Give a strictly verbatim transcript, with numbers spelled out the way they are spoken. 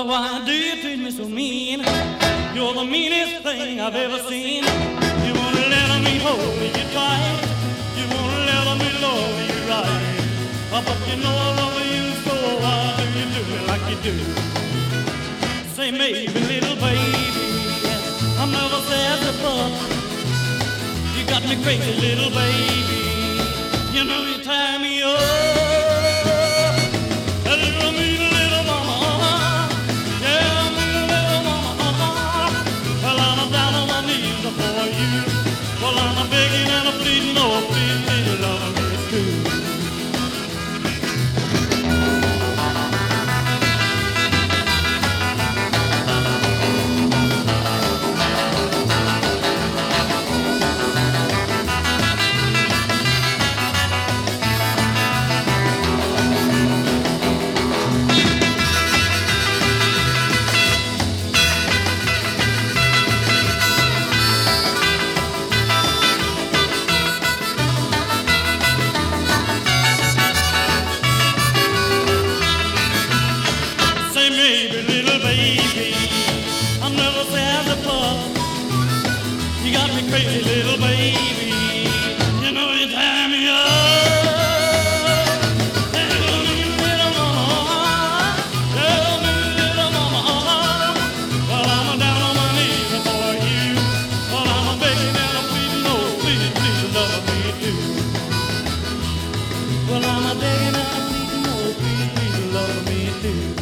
Well, why do you treat me so mean? You're the meanest thing I've ever seen. You won't let me hold you tight. You won't let me love you right. Oh, but you know I love you, so why do you do me like you do? Say maybe, little baby, I'm never sad to fuck. You got me crazy, little baby. You know you tie me up. Little me, little mama, yeah, me, little mama. Well, I'm down on my knees for you. Well, I'm begging and I'm pleading, oh, please, please love me too. Maybe, little baby, I'm never sad to fuck. You got me crazy, little baby. You know you tie me up. Tell me, little mama, tell me, little mama. Well, I'm down on my knees for you. Well, I'm begging and I'm pleading, oh, please, please love me too. Well, I'm begging and I'm pleading, oh, please, please love me too.